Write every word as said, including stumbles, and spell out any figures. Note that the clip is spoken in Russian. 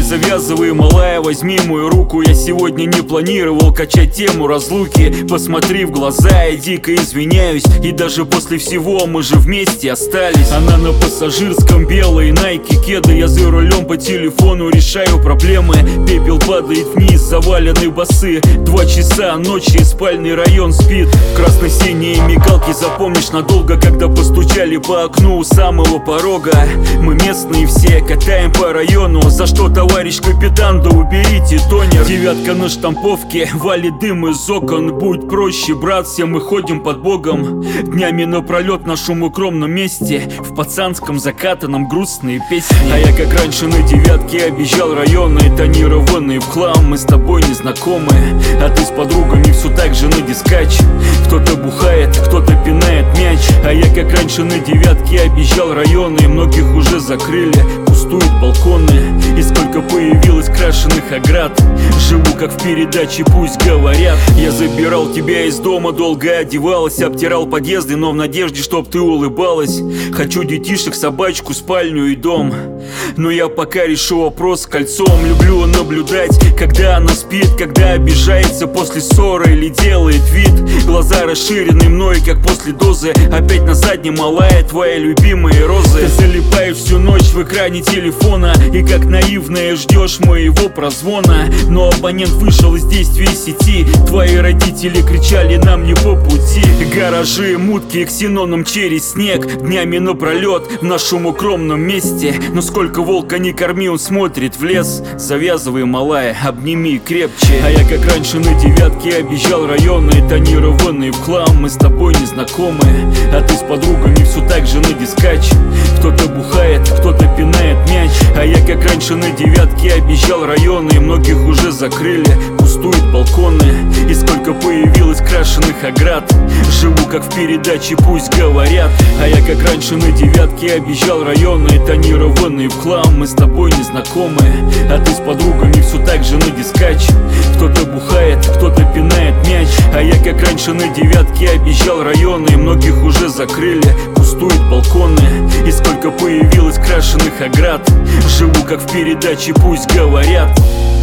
завязывай, малая, возьми мою руку. Я сегодня не планировал качать тему разлуки. Посмотри в глаза, я дико извиняюсь. И даже после всего мы же вместе остались. Она на пассажирском, белые найки, кеды. Я за рулем по телефону решаю проблемы. Пепел падает вниз, завалены басы. Два часа ночи, спальный район спит. Красно-синие мигалки запомнишь надолго, когда постучали по окну у самого порога. Мы местные все, катаем по району. За что, товарищ капитан, да уберите тонер. Девятка на штамповке, валит дым из окон. Будь проще, брат, все мы ходим под Богом. Днями напролет в нашем укромном месте, в пацанском закатанном грустные песни. А я как раньше на девятке объезжал районы, тонированные в хлам. Мы с тобой не знакомы, а ты с подругами все так же на дискач. Кто-то бухает, кто-то пинает мяч. А я как раньше на девятке объезжал районы, многих уже закрыли, пустуют балконы. И сколько появилось крашеных оград. Живу как в передаче, пусть говорят. Я забирал тебя из дома, долго одевалась, обтирал подъезды, но в надежде, чтоб ты улыбалась. Хочу детишек, собачку, спальню и дом. Но я пока решу вопрос с кольцом. Люблю наблюдать, когда она спит, когда обижается после ссоры или делает вид. Глаза расширены мной, как после дозы. Опять на заднем, малая, твои любимые розы. Ты залипаешь всю ночь в экране телефона и как наивная ждешь моего прозвона. Но абонент вышел из действия сети. Твои родители кричали нам не по пути. Гаражи, мутки, ксеноном через снег. Днями напролет в нашем укромном месте. Но сколько волка не корми, он смотрит в лес. Завязывай, малая, обними крепче. А я как раньше на девятке объезжал районы, тонированные в хлам. Мы с тобой не знакомы, а ты с подругами все так же на дискач. Кто-то бухает, кто-то пинает мяч. А я как раньше на девятке объезжал районы, многих уже закрыли, пустуют балконы. И сколько появилось крашеных оград. Живу как в передаче, пусть говорят. А я как раньше на девятке объезжал районы, тонированные в хлам. Мы с тобой не знакомы, а ты с подругами все так же на дискач. Кто-то бухает, кто-то пинает мяч. А я как раньше на девятке объезжал районы, многих уже закрыли, пустуют балконы. И сколько появилось крашеных оград. Живу как в передаче, пусть говорят.